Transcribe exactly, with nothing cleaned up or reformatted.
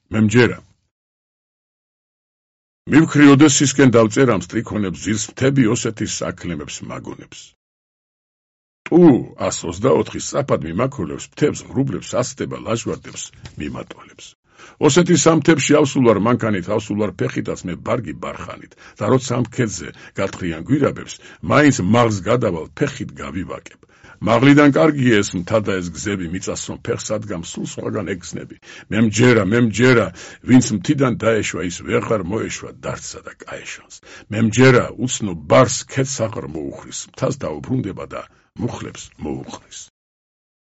მე მჯერა მივქრი ოდესისკენ დავწერამ სტრიქონებს ძირს მთები ოსეთის საქმლემებს მაგონებს ტუ ას ოცდაოთხი სწრაფად მიმაქოლებს მთებს ღრუბლებს ასწდება ლაჟვარდებს მიმატოლებს ოსეთის ამ მთებში ავსულ ვარ მანქანით ავსულ ვარ ფეხითაც მე ბარგი ბარხანით და როცა ამ ქედზე გათხრიან გვირაბებს მაინც მაღლს გადავალ ფეხით გავივაკებ მაღლიდან კარგია ეს მთა და ეს გზები მიწას რომ ფეხს ადგამს სულ სხვაგან ეგზნები მე მჯერა მე მჯერა ვინც მთიდან დაეშვა ის ვეღარ მოეშვა დარდსა და კაეშანს მე მჯერა უცნობ ბარს ქედს აღარ მოუხრის მთას დაუბრუნდება და მუხლებს მოუხრის